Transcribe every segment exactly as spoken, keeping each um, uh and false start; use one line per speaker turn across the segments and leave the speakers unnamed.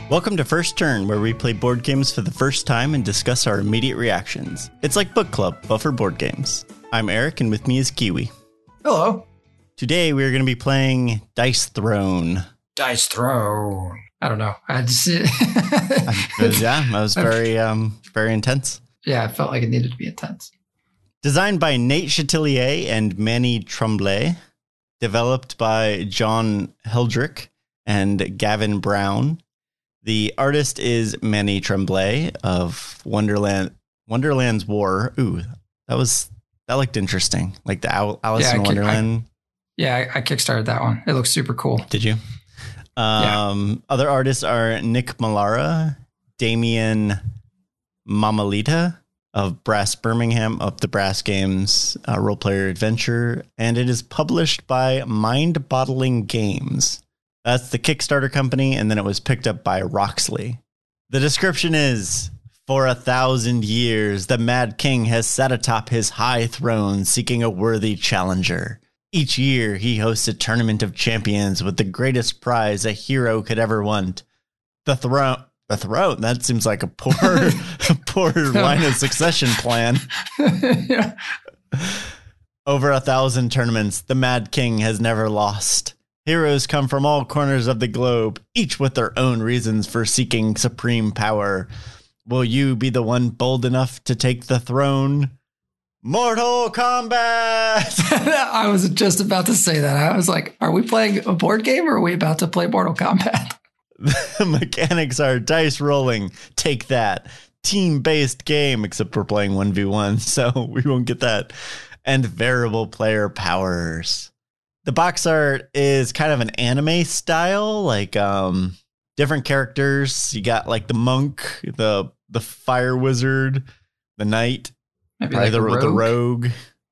Welcome to First Turn, where we play board games for the first time and discuss our immediate reactions. It's like book club, but for board games. I'm Eric, and with me is Kiwi.
Hello.
Today we're going to be playing Dice Throne.
Dice Throne. I don't know. I just
was, yeah, that was very, um, very intense.
Yeah, I felt like it needed to be intense.
Designed by Nate Chatelier and Manny Tremblay. Developed by John Heldrick and Gavin Brown. The artist is Manny Tremblay of Wonderland, Wonderland's War. Ooh, that was that looked interesting. Like the Al- Alice
yeah,
in
I
Wonderland.
I, yeah, I, I kickstarted that one. It looks super cool.
Did you? Um, yeah. Other artists are Nick Malara, Damian Mamalita of Brass Birmingham of the Brass Games uh, Role Player Adventure, and it is published by Mind Bottling Games. That's the Kickstarter company, and then it was picked up by Roxley. The description is, for a thousand years, the Mad King has sat atop his high throne seeking a worthy challenger. Each year, he hosts a tournament of champions with the greatest prize a hero could ever want. The throne. The throne? That seems like a poor, a poor line of succession plan.
Yeah.
Over a thousand tournaments, the Mad King has never lost. Heroes come from all corners of the globe, each with their own reasons for seeking supreme power. Will you be the one bold enough to take the throne? Mortal Kombat!
I was just about to say that. I was like, are we playing a board game or are we about to play Mortal Kombat?
The mechanics are dice rolling. Take that. Team-based game, except we're playing one v one, so we won't get that. And variable player powers. The box art is kind of an anime style, like um, different characters. You got like the monk, the the fire wizard, the knight,
Maybe
probably
like
the,
rogue,
the rogue,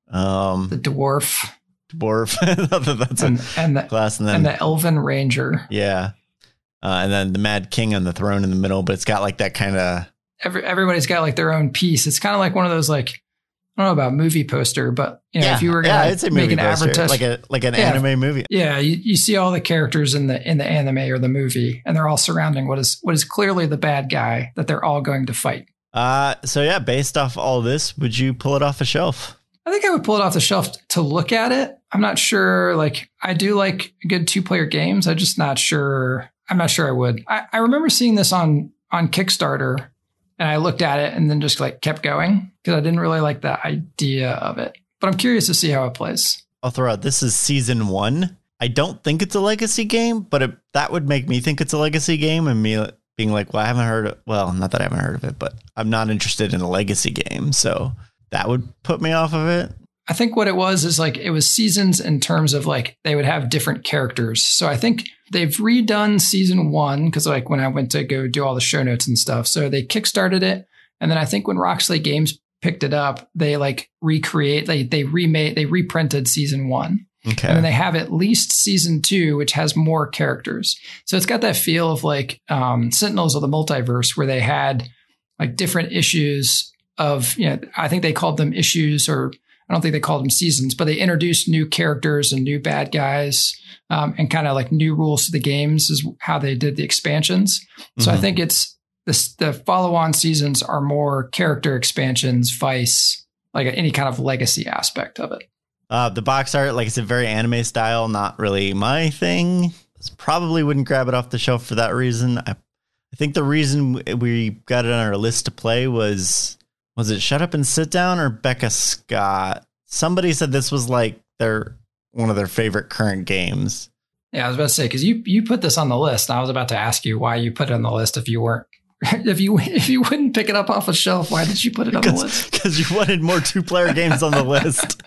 um,
the dwarf,
dwarf. That's
and,
a
and the
class, and then
and the elven ranger.
Yeah, uh, and then the Mad King on the throne in the middle. But it's got like that kind of.
Every everybody's got like their own piece. It's kind of like one of those like. I don't know about movie poster, but you know,
yeah,
if you were going
yeah,
to make an advertisement,
like a like an
yeah,
anime movie,
yeah, you, you see all the characters in the in the anime or the movie, and they're all surrounding what is what is clearly the bad guy that they're all going to fight.
Uh, so yeah, based off all this, would you pull it off a shelf?
I think I would pull it off the shelf to look at it. I'm not sure. Like, I do like good two player games. I'm just not sure. I'm not sure I would. I, I remember seeing this on on Kickstarter. And I looked at it and then just like kept going because I didn't really like the idea of it. But I'm curious to see how it plays.
I'll throw out, this is season one. I don't think it's a legacy game, but it, that would make me think it's a legacy game and me being like, well, I haven't heard of, well, not that I haven't heard of it, but I'm not interested in a legacy game. So that would put me off of it.
I think what it was is like it was seasons in terms of like they would have different characters. So I think they've redone season one because like when I went to go do all the show notes and stuff. So they kickstarted it. And then I think when Roxley Games picked it up, they like recreate, they, they remade, they reprinted season one.
Okay.
And then they have at least season two, which has more characters. So it's got that feel of like um, Sentinels of the Multiverse where they had like different issues of, you know, I think they called them issues or I don't think they called them seasons, but they introduced new characters and new bad guys um, and kind of like new rules to the games is how they did the expansions. So mm-hmm. I think it's this, the follow-on seasons are more character expansions, vice, like any kind of legacy aspect of it.
Uh, the box art, like I said, very anime style, not really my thing. Probably wouldn't grab it off the shelf for that reason. I, I think the reason we got it on our list to play was... Was it Shut Up and Sit Down or Becca Scott? Somebody said this was like their one of their favorite current games.
Yeah, I was about to say, because you you put this on the list. And I was about to ask you why you put it on the list if you weren't if you if you wouldn't pick it up off a shelf. Why did you put it on the list?
Because you wanted more two player games on the list.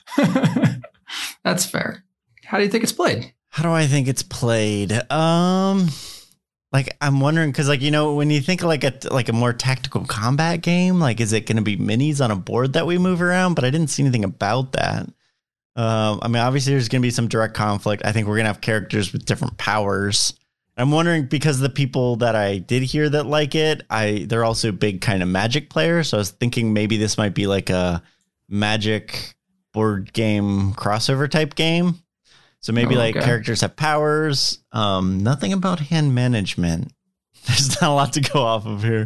That's fair. How do you think it's played?
How do I think it's played? Um. Like, I'm wondering, because, like, you know, when you think like a like a more tactical combat game, like, is it going to be minis on a board that we move around? But I didn't see anything about that. Um, I mean, obviously, there's going to be some direct conflict. I think we're going to have characters with different powers. I'm wondering, because the people that I did hear that like it, I they're also big kind of Magic players. So I was thinking maybe this might be like a Magic board game crossover type game. So maybe oh, like okay. characters have powers. Um, nothing about hand management. There's not a lot to go off of here.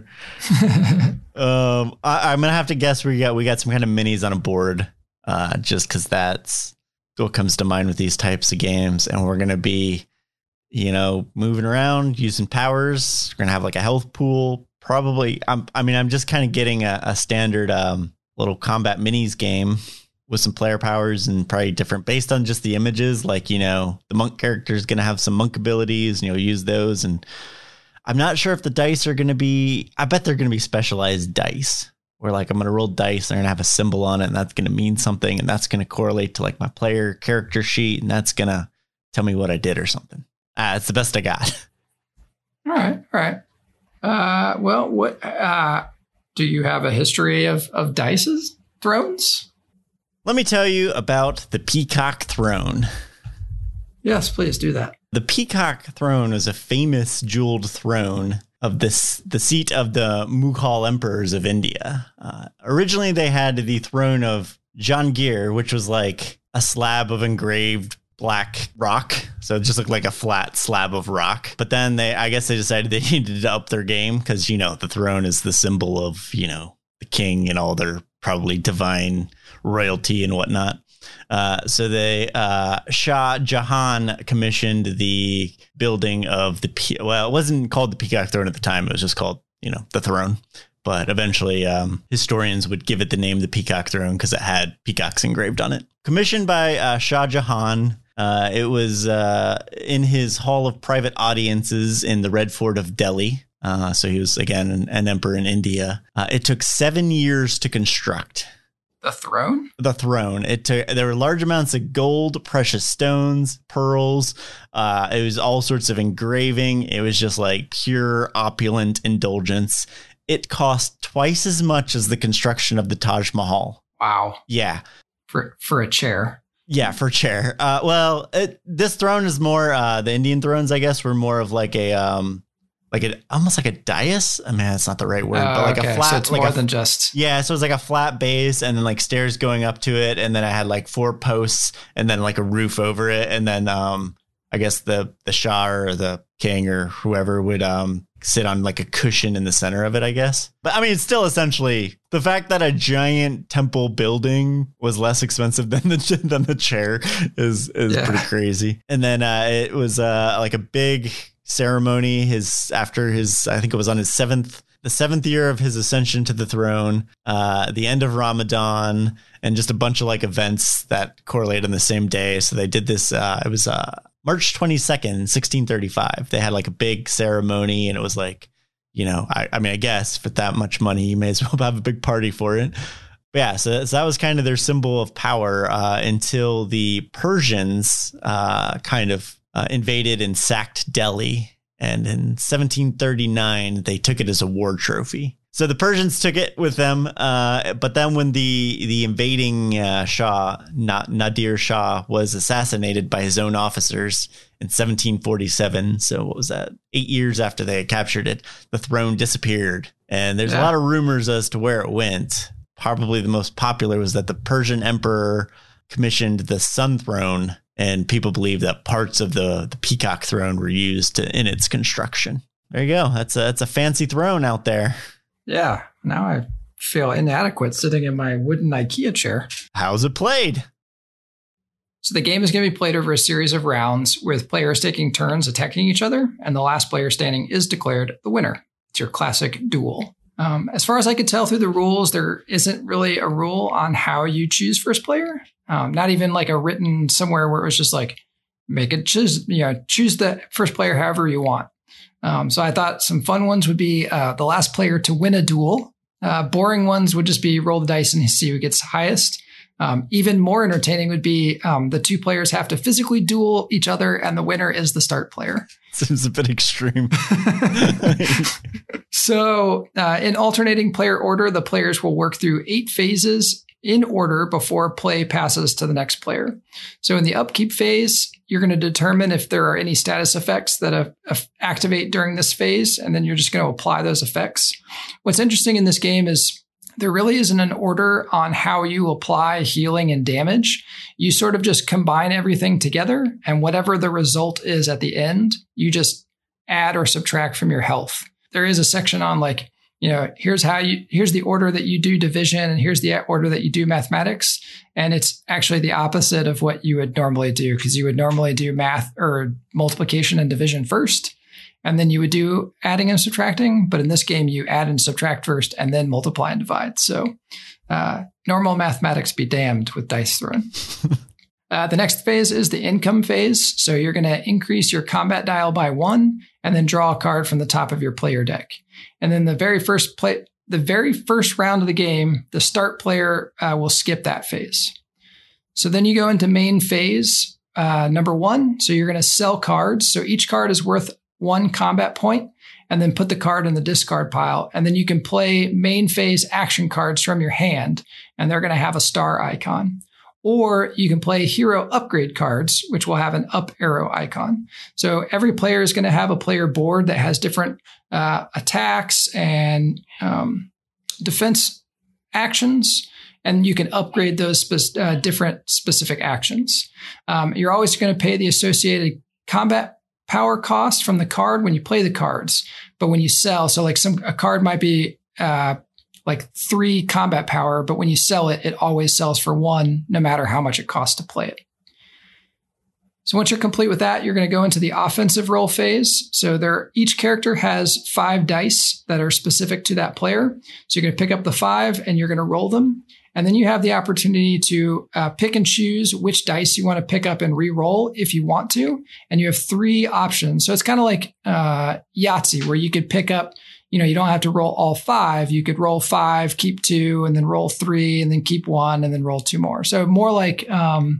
um, I, I'm gonna have to guess we got we got some kind of minis on a board, uh, just because that's what comes to mind with these types of games, and we're gonna be, you know, moving around using powers. We're gonna have like a health pool, probably. I'm, I mean, I'm just kind of getting a, a standard um, little combat minis game with some player powers and probably different based on just the images. Like, you know, the monk character is going to have some monk abilities, and you'll use those. And I'm not sure if the dice are going to be, I bet they're going to be specialized dice where like I'm going to roll dice. They're going to have a symbol on it, and that's going to mean something. And that's going to correlate to like my player character sheet. And that's going to tell me what I did or something. Ah, it's the best I got.
All right. All right. Uh, well, what, uh, do you have a history of, of dice's thrones?
Let me tell you about the Peacock Throne.
Yes, please do that.
The Peacock Throne is a famous jeweled throne of this, the seat of the Mughal emperors of India. Uh, originally, they had the throne of Jahangir, which was like a slab of engraved black rock. So it just looked like a flat slab of rock. But then they, I guess they decided they needed to up their game because, you know, the throne is the symbol of, you know, the king and all their probably divine royalty and whatnot. Uh, so they, uh, Shah Jahan commissioned the building of the, Pe- well, it wasn't called the Peacock Throne at the time. It was just called, you know, the throne. But eventually um, historians would give it the name the Peacock Throne because it had peacocks engraved on it. Commissioned by uh, Shah Jahan. Uh, it was uh, in his hall of private audiences in the Red Fort of Delhi. Uh, so he was, again, an, an emperor in India. Uh, it took seven years to construct.
The throne?
The throne. It took, there were large amounts of gold, precious stones, pearls. Uh, it was all sorts of engraving. It was just like pure opulent indulgence. It cost twice as much as the construction of the Taj Mahal.
Wow.
Yeah.
For for a chair.
Yeah, for a chair. Uh, well, it, this throne is more, uh, the Indian thrones, I guess, were more of like a, um, like a, almost like a dais. I mean, that's not the right word,
uh,
but like
okay.
a flat.
So it's
like
more
a,
than just.
Yeah, so it was like a flat base and then like stairs going up to it. And then I had like four posts and then like a roof over it. And then um, I guess the, the Shah or the king or whoever would um, sit on like a cushion in the center of it, I guess. But I mean, it's still essentially the fact that a giant temple building was less expensive than the than the chair is is yeah. pretty crazy. And then uh, it was uh, like a big ceremony. His after his, I think it was on his seventh, the seventh year of his ascension to the throne. Uh, the end of Ramadan, and just a bunch of like events that correlate on the same day. So they did this. Uh, it was uh, March twenty-second, sixteen thirty-five. They had like a big ceremony, and it was like, you know, I, I mean, I guess for that much money, you may as well have a big party for it. But yeah, so, so that was kind of their symbol of power uh, until the Persians uh, kind of uh, invaded and sacked Delhi. And in seventeen thirty-nine, they took it as a war trophy. So the Persians took it with them. Uh, but then when the the invading uh, Shah, Na- Nadir Shah, was assassinated by his own officers in seventeen forty-seven. So what was that? Eight years after they had captured it, the throne disappeared. And there's yeah. a lot of rumors as to where it went. Probably the most popular was that the Persian emperor commissioned the Sun Throne, and people believe that parts of the, the Peacock Throne were used to, in its construction. There you go. That's a, that's a fancy throne out there.
Yeah. Now I feel inadequate sitting in my wooden IKEA chair.
How's it played?
So the game is going to be played over a series of rounds with players taking turns attacking each other, and the last player standing is declared the winner. It's your classic duel. Um, as far as I could tell through the rules, there isn't really a rule on how you choose first player. Um, not even like a written somewhere where it was just like, make it choose, you know, choose the first player however you want. Um, so I thought some fun ones would be uh, the last player to win a duel. Uh, boring ones would just be roll the dice and see who gets highest. Um, even more entertaining would be um, the two players have to physically duel each other, and the winner is the start player.
Seems a bit extreme.
So uh, in alternating player order, the players will work through eight phases in order before play passes to the next player. So in the upkeep phase, you're going to determine if there are any status effects that uh, uh, activate during this phase, and then you're just going to apply those effects. What's interesting in this game is there really isn't an order on how you apply healing and damage. You sort of just combine everything together, and whatever the result is at the end, you just add or subtract from your health. there is a section on like, you know, here's how you, here's the order that you do division and here's the order that you do mathematics. And it's actually the opposite of what you would normally do, because you would normally do math or multiplication and division first, and then you would do adding and subtracting. But in this game, you add and subtract first and then multiply and divide. So uh, normal mathematics be damned with dice throwing. Uh, the next phase is the income phase. So you're going to increase your combat dial by one and then draw a card from the top of your player deck. And then the very first play, the very first round of the game, the start player uh, will skip that phase. So then you go into main phase uh, number one. So you're going to sell cards. So each card is worth one combat point, and then put the card in the discard pile. And then you can play main phase action cards from your hand, and they're going to have a star icon. Or you can play hero upgrade cards, which will have an up arrow icon. So every player is going to have a player board that has different uh, attacks and um, defense actions, and you can upgrade those spe- uh, different specific actions. Um, you're always going to pay the associated combat power cost from the card when you play the cards. But when you sell, so like some a card might be uh, like three combat power, but when you sell it, it always sells for one, no matter how much it costs to play it. So once you're complete with that, you're going to go into the offensive roll phase. So there, each character has five dice that are specific to that player. So you're going to pick up the five and you're going to roll them. And then you have the opportunity to uh, pick and choose which dice you want to pick up and re-roll if you want to. And you have three options. So it's kind of like uh, Yahtzee, where you could pick up, you know, you don't have to roll all five. You could roll five, keep two, and then roll three, and then keep one, and then roll two more. So more like um,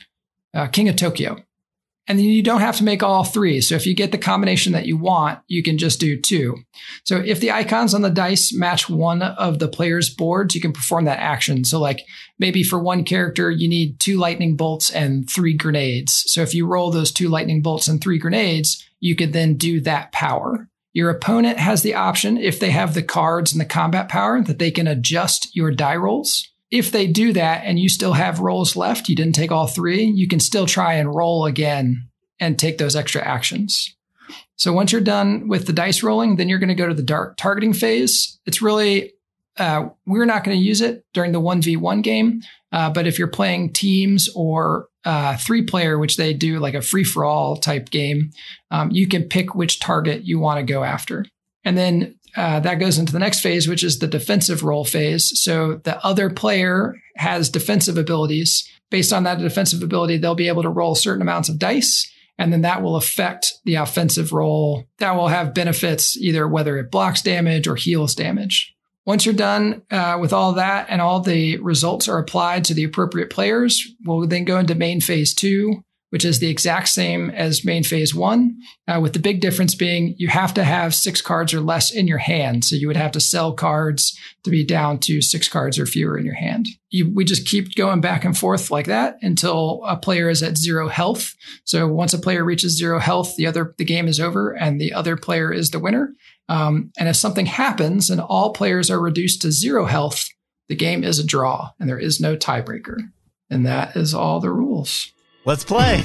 uh, King of Tokyo. And then you don't have to make all three. So if you get the combination that you want, you can just do two. So if the icons on the dice match one of the player's boards, you can perform that action. So like maybe for one character, you need two lightning bolts and three grenades. So if you roll those two lightning bolts and three grenades, you could then do that power. Your opponent has the option, if they have the cards and the combat power, that they can adjust your die rolls. If they do that and you still have rolls left, you didn't take all three, you can still try and roll again and take those extra actions. So once you're done with the dice rolling, then you're going to go to the dark targeting phase. It's really, uh, we're not going to use it during the one v one game, uh, but if you're playing teams or uh, three player, which they do like a free for all type game, um, you can pick which target you want to go after. And then Uh, that goes into the next phase, which is the defensive roll phase. So the other player has defensive abilities. Based on that defensive ability, they'll be able to roll certain amounts of dice, and then that will affect the offensive roll. That will have benefits, either whether it blocks damage or heals damage. Once you're done uh, with all that and all the results are applied to the appropriate players, we'll then go into main phase two, which is the exact same as main phase one, uh, with the big difference being you have to have six cards or less in your hand. So you would have to sell cards to be down to six cards or fewer in your hand. You, we just keep going back and forth like that until a player is at zero health. So once a player reaches zero health, the other the game is over and the other player is the winner. Um, and if something happens and all players are reduced to zero health, the game is a draw and there is no tiebreaker. And that is all the rules.
Let's play.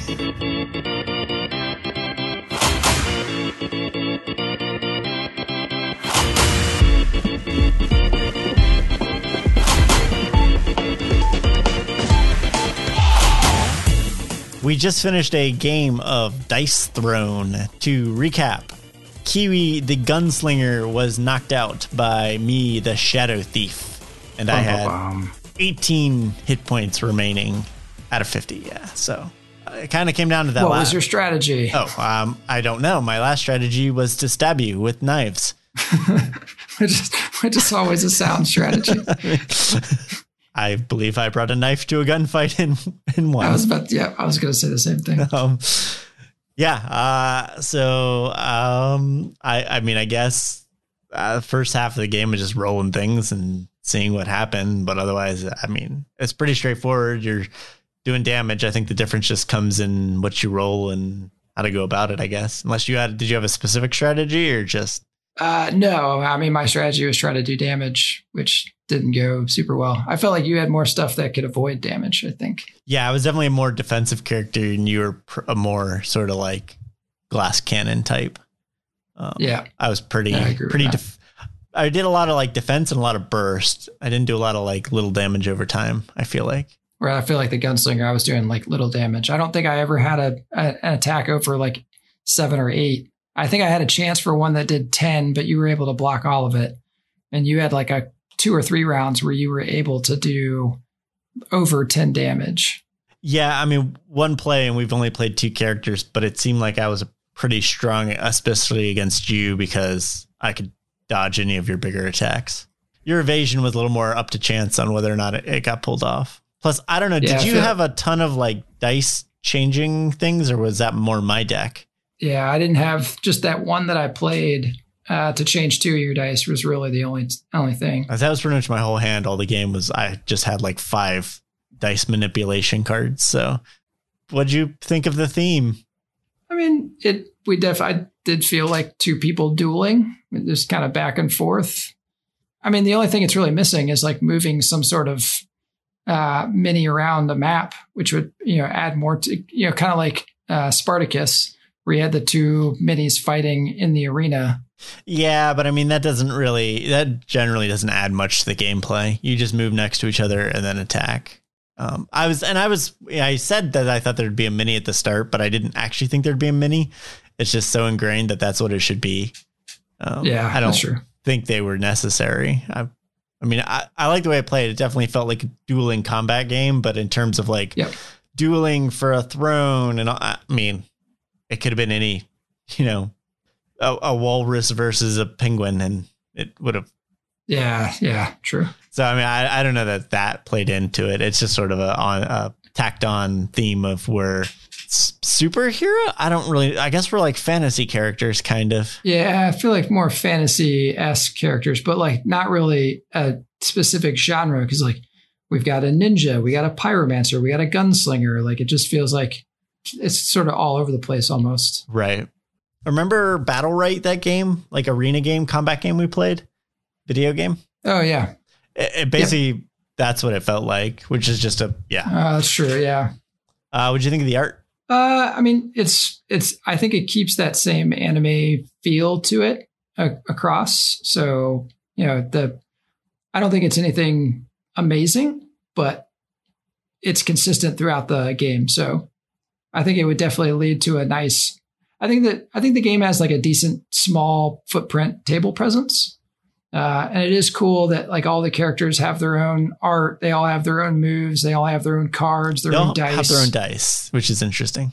We just finished a game of Dice Throne. To recap, Kiwi the Gunslinger was knocked out by me, the Shadow Thief, and I had eighteen hit points remaining out of fifty, yeah. So uh, it kind of came down to that.
What
last.
was your strategy?
Oh, um, I don't know. My last strategy was to stab you with knives.
which, is, which is always a sound strategy.
I believe I brought a knife to a gunfight in in one.
I was about to, yeah, I was going to say the same thing.
Um, yeah. Uh, so um, I I mean, I guess uh, the first half of the game was just rolling things and seeing what happened. But otherwise, I mean, it's pretty straightforward. You're doing damage. I think the difference just comes in what you roll and how to go about it, I guess. Unless you had, did you have a specific strategy or just?
Uh, no, I mean, my strategy was try to do damage, which didn't go super well. I felt like you had more stuff that could avoid damage, I think.
Yeah, I was definitely a more defensive character and you were pr- a more sort of like glass cannon type. Um,
yeah,
I was pretty
yeah, I
pretty. Def- I did a lot of like defense and a lot of burst. I didn't do a lot of like little damage over time, I feel like.
Where I feel like the gunslinger, I was doing like little damage. I don't think I ever had a, a an attack over like seven or eight. I think I had a chance for one that did ten, but you were able to block all of it. And you had like a two or three rounds where you were able to do over ten damage.
Yeah, I mean, one play and we've only played two characters, but it seemed like I was pretty strong, especially against you, because I could dodge any of your bigger attacks. Your evasion was a little more up to chance on whether or not it, it got pulled off. Plus, I don't know,
Yeah,
did you
feel-
have a ton of like dice changing things, or was that more my deck?
Yeah, I didn't have just that one that I played uh, to change two of your dice was really the only only thing.
That was pretty much my whole hand. All the game was I just had like five dice manipulation cards. So what'd you think of the theme?
I mean, it we def I did feel like two people dueling, just kind of back and forth. I mean, the only thing it's really missing is like moving some sort of uh, mini around the map, which would, you know, add more to, you know, kind of like uh, Spartacus, where you had the two minis fighting in the arena.
Yeah, but I mean, that doesn't really, that generally doesn't add much to the gameplay. You just move next to each other and then attack. Um, I was, and I was, yeah, I said that I thought thered be a mini at the start, but I didn't actually think there'd be a mini. It's just so ingrained that that's what it should be. Um,
yeah,
I don't
that's true.
think they were necessary. I, I mean, I, I like the way I played. It definitely felt like a dueling combat game, but in terms of like
Yep.
dueling for a throne, and all, I mean, it could have been any, you know, a, a walrus versus a penguin, and it would have.
Yeah, yeah, true.
So, I mean, I, I don't know that that played into it. It's just sort of a, on, a tacked on theme of where s- superhero. I don't really, I guess we're like fantasy characters, kind of.
Yeah, I feel like more fantasy-esque characters, but like not really a specific genre, because like we've got a ninja, we got a pyromancer, we got a gunslinger. Like it just feels like it's sort of all over the place almost.
Right. Remember Battle Right, that game, like arena game, combat game we played? Video game?
Oh, yeah.
It, it basically, yep. That's what it felt like, which is just a, yeah.
Uh, that's true, yeah.
Uh, what'd you think of the art?
Uh, I mean, it's, it's, I think it keeps that same anime feel to it uh, across. So, you know, the, I don't think it's anything amazing, but it's consistent throughout the game. So I think it would definitely lead to a nice, I think that, I think the game has like a decent small footprint table presence. Uh, and it is cool that like all the characters have their own art. They all have their own moves. They all have their own cards, their
they
own
all
dice.
have their own dice, which is interesting.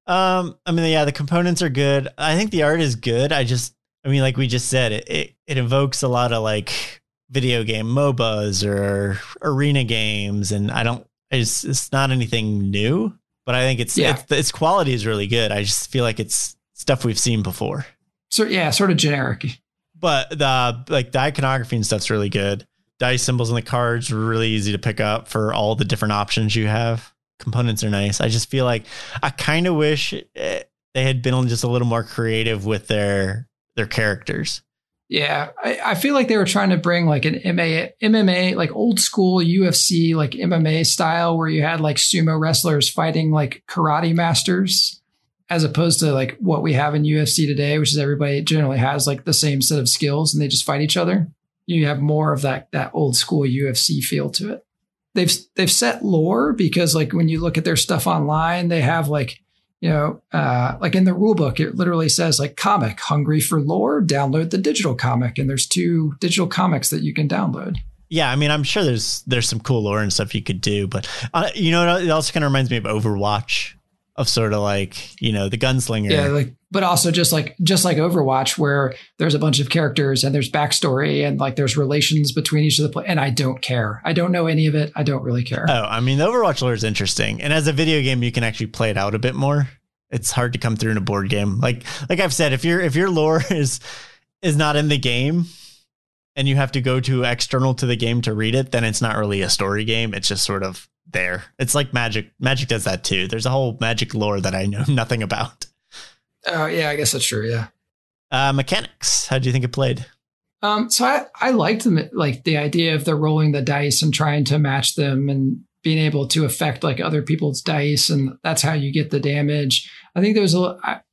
Um, I mean, yeah, the components are good. I think the art is good. I just, I mean, like we just said, it it, it evokes a lot of like video game M O B As or arena games, and I don't. It's it's not anything new, but I think it's
yeah.
it's, its quality is really good. I just feel like it's stuff we've seen before.
So yeah, sort of generic.
But the like the iconography and stuff's really good. Dice symbols on the cards are really easy to pick up for all the different options you have. Components are nice. I just feel like I kind of wish they had been just a little more creative with their their characters.
Yeah, I, I feel like they were trying to bring like an M M A, like old school U F C, like M M A style, where you had like sumo wrestlers fighting like karate masters, as opposed to like what we have in U F C today, which is everybody generally has like the same set of skills and they just fight each other. You have more of that that old school U F C feel to it. They've they've set lore, because like when you look at their stuff online, they have like, you know, uh, like in the rule book, it literally says like comic, hungry for lore, download the digital comic. And there's two digital comics that you can download.
Yeah, I mean, I'm sure there's there's some cool lore and stuff you could do, but uh, you know, it also kind of reminds me of Overwatch, of sort of like, you know, the gunslinger.
Yeah, like, but also just like just like Overwatch, where there's a bunch of characters and there's backstory and like there's relations between each of the play. And I don't care. I don't know any of it. I don't really care.
Oh, I mean, the Overwatch lore is interesting, and as a video game, you can actually play it out a bit more. It's hard to come through in a board game. Like like I've said, if your if your lore is is not in the game, and you have to go to external to the game to read it, then it's not really a story game. It's just sort of there. It's like Magic. Magic does that too. There's a whole Magic lore that I know nothing about.
Oh, yeah, I guess that's true. Yeah.
Uh, mechanics. How do you think it played?
Um, so I, I liked them, like the idea of the rolling the dice and trying to match them and being able to affect like other people's dice. And that's how you get the damage. I think there was a, I,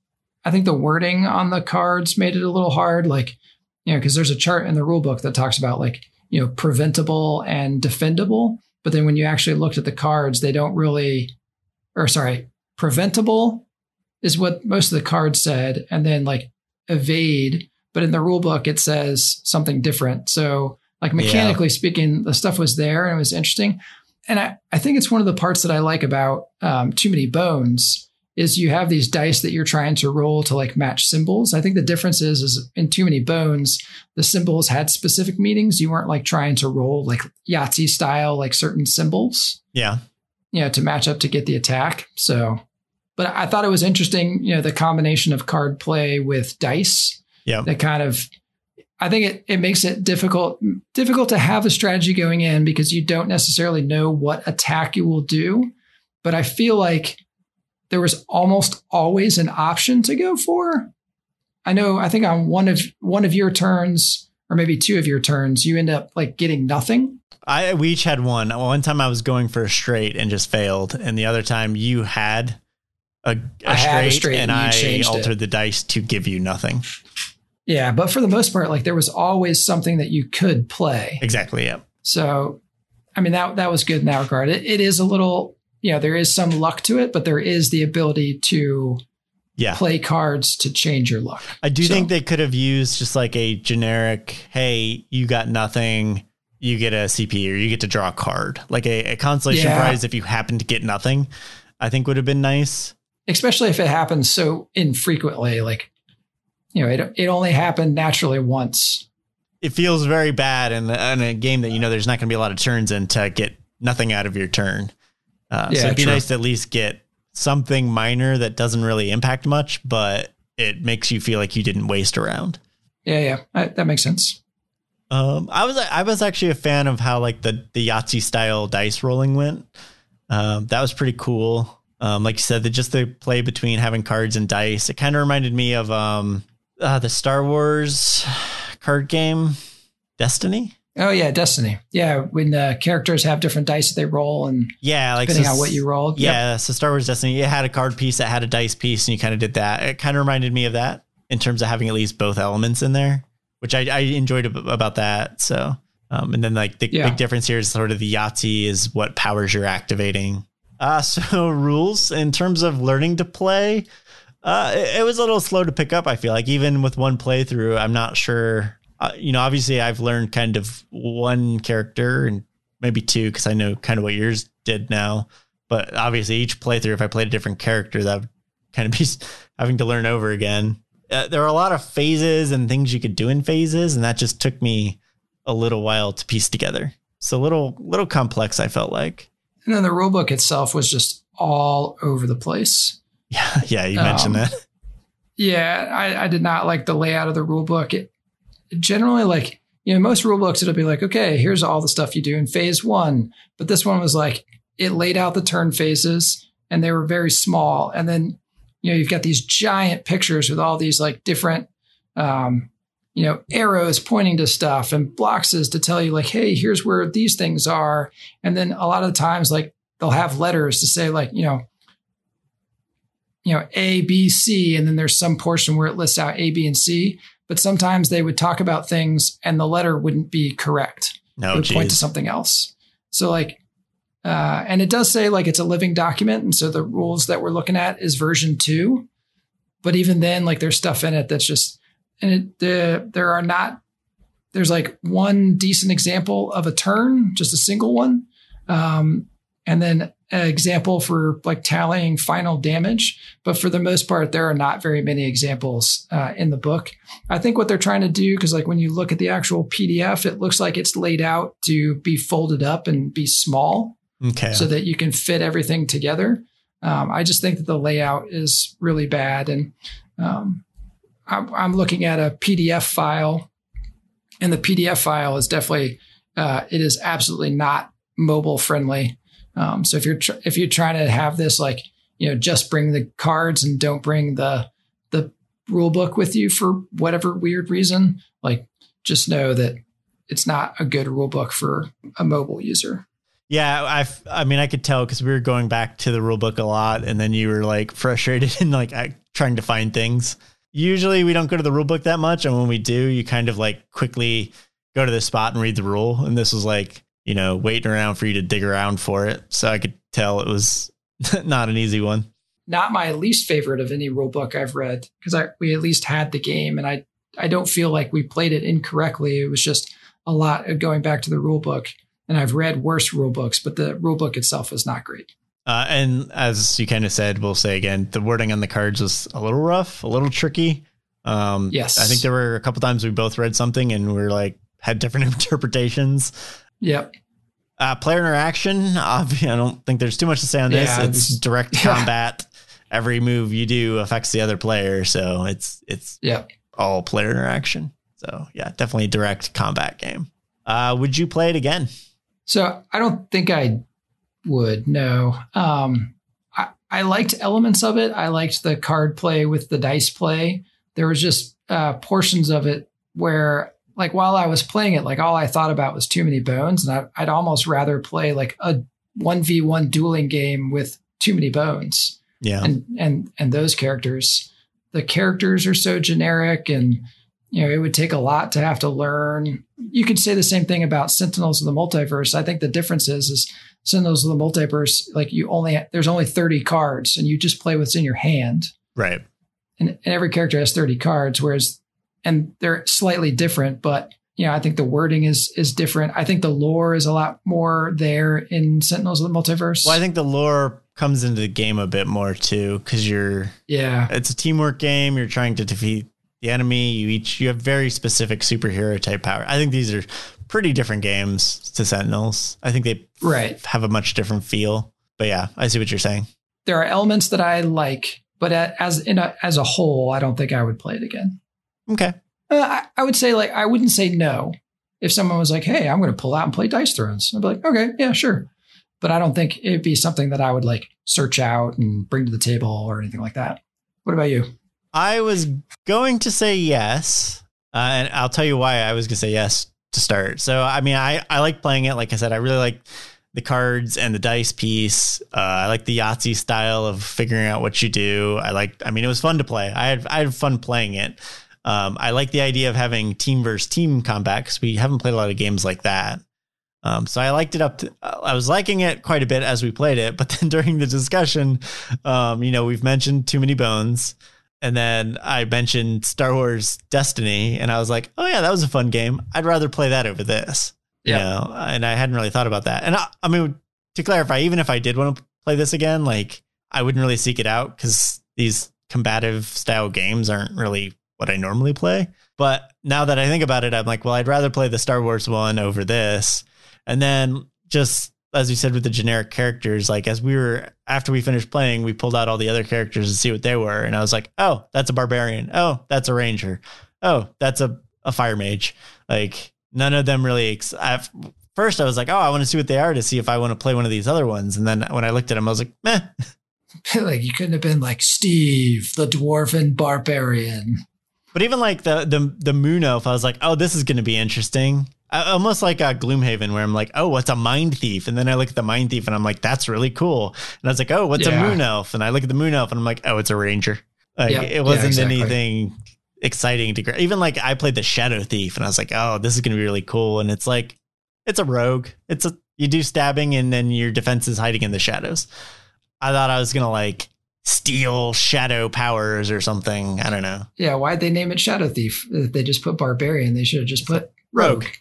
I think the wording on the cards made it a little hard. Like, you know, because there's a chart in the rule book that talks about like, you know, preventable and defendable. But then when you actually looked at the cards, they don't really, or sorry, preventable is what most of the cards said. And then like evade. But in the rule book, it says something different. So like mechanically yeah. speaking, the stuff was there and it was interesting. And I, I think it's one of the parts that I like about um, Too Many Bones is you have these dice that you're trying to roll to like match symbols. I think the difference is, is in Too Many Bones, the symbols had specific meanings. You weren't like trying to roll like Yahtzee style, like certain symbols.
Yeah.
You know, to match up to get the attack. So, but I thought it was interesting, you know, the combination of card play with dice.
Yeah.
That kind of, I think it, it makes it difficult, difficult to have a strategy going in because you don't necessarily know what attack you will do. But I feel like there was almost always an option to go for. I know, I think on one of one of your turns, or maybe two of your turns, you end up like getting nothing.
I we each had one. One time I was going for a straight and just failed, and the other time you had a, a,
I
straight,
had a straight,
and,
and
I altered
it.
the dice to give you nothing.
Yeah, but for the most part, like there was always something that you could play.
Exactly. Yeah.
So, I mean that that was good in that regard. It, it is a little. You know, there is some luck to it, but there is the ability to
yeah.
play cards to change your luck.
I do
so.
think they could have used just like a generic, hey, you got nothing, you get a C P or you get to draw a card. Like a, a consolation yeah. prize if you happen to get nothing, I think would have been nice.
Especially if it happens so infrequently. Like, you know, it, it only happened naturally once.
It feels very bad in, the, in a game that, you know, there's not going to be a lot of turns in to get nothing out of your turn. Uh, yeah, so it'd be true. Nice to at least get something minor that doesn't really impact much, but it makes you feel like you didn't waste a round.
Yeah, yeah, I, that makes sense.
Um, I was I was actually a fan of how like the the Yahtzee style dice rolling went. Um, that was pretty cool. Um, like you said, the, just the play between having cards and dice. It kind of reminded me of um, uh, the Star Wars card game, Destiny.
Oh yeah, Destiny. Yeah, when the characters have different dice that they roll, and
yeah, like
depending
so,
on what you rolled.
Yeah,
yep.
So Star Wars Destiny, it had a card piece that had a dice piece, and you kind of did that. It kind of reminded me of that in terms of having at least both elements in there, which I, I enjoyed about that. So, um, and then like the yeah. big difference here is sort of the Yahtzee is what powers you're activating. Uh, so rules in terms of learning to play, uh, it, it was a little slow to pick up. I feel like even with one playthrough, I'm not sure. Uh, you know, obviously I've learned kind of one character and maybe two, because I know kind of what yours did now. But obviously each playthrough, if I played a different character, that would kind of be having to learn over again. Uh, there are a lot of phases and things you could do in phases, and that just took me a little while to piece together. So a little, little complex, I felt like.
And then the rulebook itself was just all over the place.
Yeah, yeah, you mentioned um, that.
Yeah, I, I did not like the layout of the rulebook. It, Generally, like, you know, most rule books, it'll be like, okay, here's all the stuff you do in phase one. But this one was like, it laid out the turn phases and they were very small. And then, you know, you've got these giant pictures with all these like different, um, you know, arrows pointing to stuff and boxes to tell you like, hey, here's where these things are. And then a lot of the times, like, they'll have letters to say like, you know, you know, A, B, C, and then there's some portion where it lists out A, B, and C. But sometimes they would talk about things and the letter wouldn't be correct.
No,
it would
geez.
point to something else. So like, uh, and it does say like it's a living document. And so the rules that we're looking at is version two. But even then, like there's stuff in it that's just, and it, the, there are not, there's like one decent example of a turn, just a single one. Um, and then an example for like tallying final damage. But for the most part, there are not very many examples uh, in the book. I think what they're trying to do, because like when you look at the actual P D F, it looks like it's laid out to be folded up and be small.
Okay.
So that you can fit everything together. Um, I just think that the layout is really bad. And um, I'm, I'm looking at a P D F file, and the P D F file is definitely, uh, it is absolutely not mobile friendly. Um, so if you're tr- if you're trying to have this like, you know, just bring the cards and don't bring the the rule book with you for whatever weird reason, like just know that it's not a good rule book for a mobile user.
Yeah, I I mean I could tell because we were going back to the rule book a lot, and then you were like frustrated and like I trying to find things. Usually we don't go to the rule book that much. And when we do, you kind of like quickly go to the spot and read the rule. And this was like, you know, waiting around for you to dig around for it. So I could tell it was not an easy one.
Not my least favorite of any rule book I've read, because I we at least had the game, and I, I don't feel like we played it incorrectly. It was just a lot of going back to the rule book. And I've read worse rule books, but the rule book itself is not great.
Uh, and as you kind of said, we'll say again, the wording on the cards was a little rough, a little tricky. Um,
yes.
I think there were a couple times we both read something and we're like, had different interpretations.
Yep.
Uh, player interaction. Obviously, I don't think there's too much to say on this.
Yeah,
it's direct
yeah.
combat. Every move you do affects the other player. So it's, it's
yep.
all player interaction. So yeah, definitely a direct combat game. Uh, would you play it again?
So I don't think I would. No. Um, I, I liked elements of it. I liked the card play with the dice play. There was just uh, portions of it where, like, while I was playing it, like all I thought about was too many bones, and I, I'd almost rather play like a one v one dueling game with too many bones.
Yeah,
and and and those characters, the characters are so generic, and you know it would take a lot to have to learn. You could say the same thing about Sentinels of the Multiverse. I think the difference is, is Sentinels of the Multiverse, like you only there's only thirty cards, and you just play what's in your hand.
Right.
And, and every character has thirty cards, whereas, and they're slightly different, but you know, I think the wording is is different. I think the lore is a lot more there in Sentinels of the Multiverse.
Well, I think the lore comes into the game a bit more too, because you're
yeah,
it's a teamwork game. You're trying to defeat the enemy. You each you have very specific superhero type power. I think these are pretty different games to Sentinels. I think they
right.
have a much different feel. But yeah, I see what you're saying.
There are elements that I like, but as in a, as a whole, I don't think I would play it again.
Okay.
Uh, I, I would say like I wouldn't say no if someone was like, "Hey, I'm going to pull out and play Dice Thrones." I'd be like, "Okay, yeah, sure," but I don't think it'd be something that I would like search out and bring to the table or anything like that. What about you?
I was going to say yes, uh, and I'll tell you why I was going to say yes to start. So, I mean, I I like playing it. Like I said, I really like the cards and the dice piece. Uh, I like the Yahtzee style of figuring out what you do. I like. I mean, it was fun to play. I had I had fun playing it. Um, I like the idea of having team versus team combat because we haven't played a lot of games like that. Um, so I liked it up to, uh, I was liking it quite a bit as we played it, but then during the discussion, um, you know, we've mentioned Too Many Bones, and then I mentioned Star Wars Destiny, and I was like, oh yeah, that was a fun game. I'd rather play that over this,
yeah.
you know, and I hadn't really thought about that. And I, I mean, to clarify, even if I did want to play this again, like I wouldn't really seek it out because these combative style games aren't really what I normally play. But now that I think about it, I'm like, well, I'd rather play the Star Wars one over this. And then just as you said with the generic characters, like as we were, after we finished playing, we pulled out all the other characters to see what they were. And I was like, oh, that's a barbarian. Oh, that's a ranger. Oh, that's a, a fire mage. Like none of them really. Ex- at first I was like, oh, I want to see what they are to see if I want to play one of these other ones. And then when I looked at them, I was like, meh.
Like you couldn't have been like Steve, the dwarven barbarian.
But even like the the the Moon Elf, I was like, oh, this is going to be interesting. I, almost like a Gloomhaven, where I'm like, oh, what's a Mind Thief? And then I look at the Mind Thief, and I'm like, that's really cool. And I was like, oh, what's yeah. a Moon Elf? And I look at the Moon Elf, and I'm like, oh, it's a Ranger. Like
yep.
it wasn't
yeah, exactly.
anything exciting to gra- even like I played the Shadow Thief, and I was like, oh, this is going to be really cool. And it's like, it's a rogue. It's a you do stabbing, and then your defense is hiding in the shadows. I thought I was gonna like steal shadow powers or something. I don't know.
Yeah, why'd they name it Shadow Thief? If they just put barbarian, they should have just put rogue. rogue.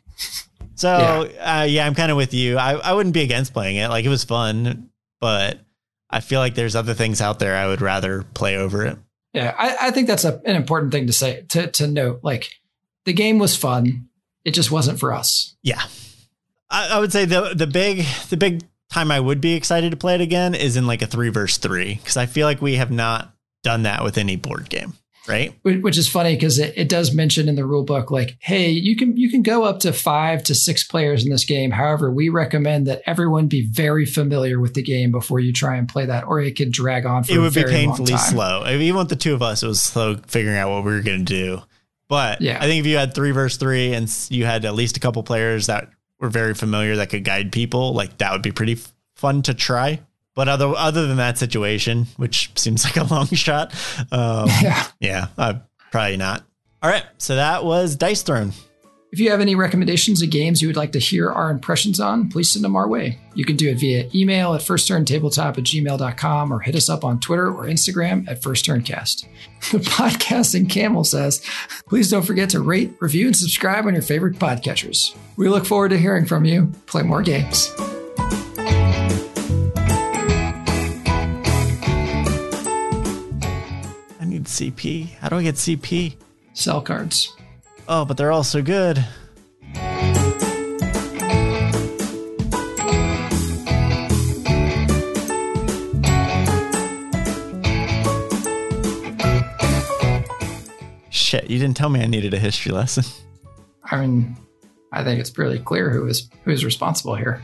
So yeah, uh, yeah I'm kind of with you. I, I wouldn't be against playing it. Like it was fun, but I feel like there's other things out there I would rather play over it.
Yeah, I, I think that's a, an important thing to say, to to note. Like the game was fun. It just wasn't for us.
Yeah. I, I would say the the big the big time I would be excited to play it again is in like a three versus three, because I feel like we have not done that with any board game, right?
Which is funny because it, it does mention in the rule book, like, hey, you can you can go up to five to six players in this game. However, we recommend that everyone be very familiar with the game before you try and play that, or it could drag on for a very long time. It would be painfully
slow. I mean, even with the two of us, it was slow figuring out what we were going to do. But yeah. I think if you had three versus three and you had at least a couple players that were very familiar that could guide people, like that would be pretty f- fun to try. But other other than that situation, which seems like a long shot, um, yeah, yeah, uh, probably not. All right, so that was Dice Throne.
If you have any recommendations of games you would like to hear our impressions on, please send them our way. You can do it via email at firstturntabletop at gmail dot com or hit us up on Twitter or Instagram at firsttturncast. The Podcasting Camel says, please don't forget to rate, review, and subscribe on your favorite podcatchers. We look forward to hearing from you. Play more games.
I need C P. How do I get C P?
Sell cards.
Oh, but they're all so good. Shit, you didn't tell me I needed a history lesson.
I mean, I think it's pretty clear who is who is responsible here.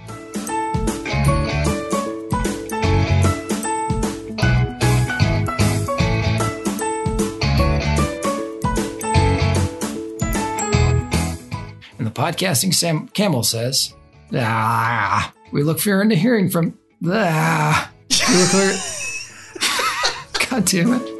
Podcasting Sam Camel says, ah, we look forward to hearing from, ah, we look forward, God damn it.